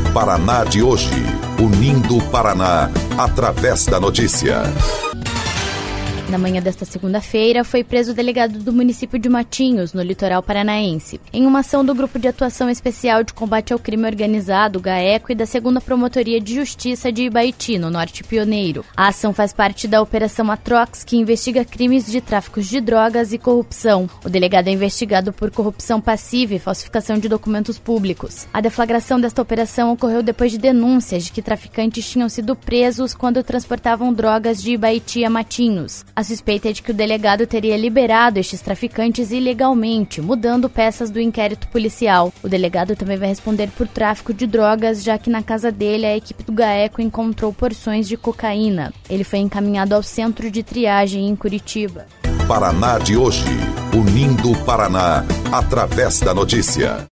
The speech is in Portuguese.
Paraná de hoje, unindo o Paraná através da notícia. Na manhã desta segunda-feira, foi preso o delegado do município de Matinhos, no litoral paranaense, em uma ação do Grupo de Atuação Especial de Combate ao Crime Organizado, GAECO, e da 2ª Promotoria de Justiça de Ibaiti, no Norte Pioneiro. A ação faz parte da Operação Atrox, que investiga crimes de tráfico de drogas e corrupção. O delegado é investigado por corrupção passiva e falsificação de documentos públicos. A deflagração desta operação ocorreu depois de denúncias de que traficantes tinham sido presos quando transportavam drogas de Ibaiti a Matinhos. A suspeita é de que o delegado teria liberado estes traficantes ilegalmente, mudando peças do inquérito policial. O delegado também vai responder por tráfico de drogas, já que na casa dele a equipe do GAECO encontrou porções de cocaína. Ele foi encaminhado ao centro de triagem em Curitiba. Paraná de hoje, unindo o Paraná através da notícia.